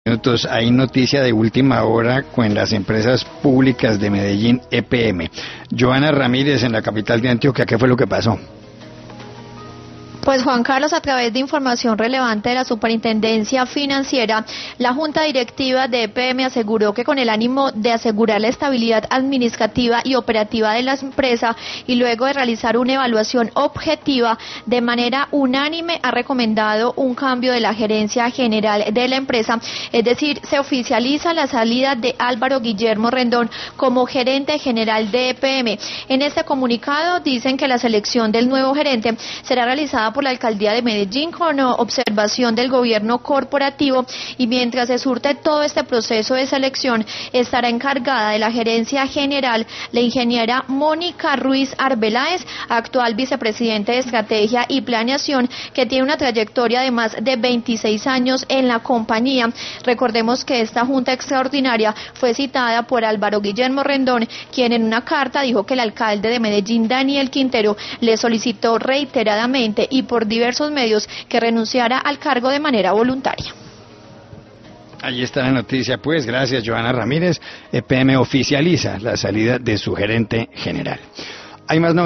minutos hay noticia de última hora con las empresas públicas de Medellín, EPM. Joana Ramírez, en la capital de Antioquia, ¿qué fue lo que pasó? Pues Juan Carlos, a través de información relevante de la Superintendencia Financiera, la Junta Directiva de EPM aseguró que con el ánimo de asegurar la estabilidad administrativa y operativa de la empresa y luego de realizar una evaluación objetiva, de manera unánime ha recomendado un cambio de la gerencia general de la empresa, es decir, se oficializa la salida de Álvaro Guillermo Rendón como gerente general de EPM. En este comunicado dicen que la selección del nuevo gerente será realizada por la Alcaldía de Medellín con observación del gobierno corporativo, y mientras se surte todo este proceso de selección estará encargada de la gerencia general la ingeniera Mónica Ruiz Arbeláez, actual vicepresidente de Estrategia y Planeación, que tiene una trayectoria de más de 26 años en la compañía. Recordemos que esta junta extraordinaria fue citada por Álvaro Guillermo Rendón, quien en una carta dijo que el alcalde de Medellín, Daniel Quintero, le solicitó reiteradamente y por diversos medios que renunciara al cargo de manera voluntaria. Ahí está la noticia, pues, gracias Joana Ramírez. EPM oficializa la salida de su gerente general. Hay más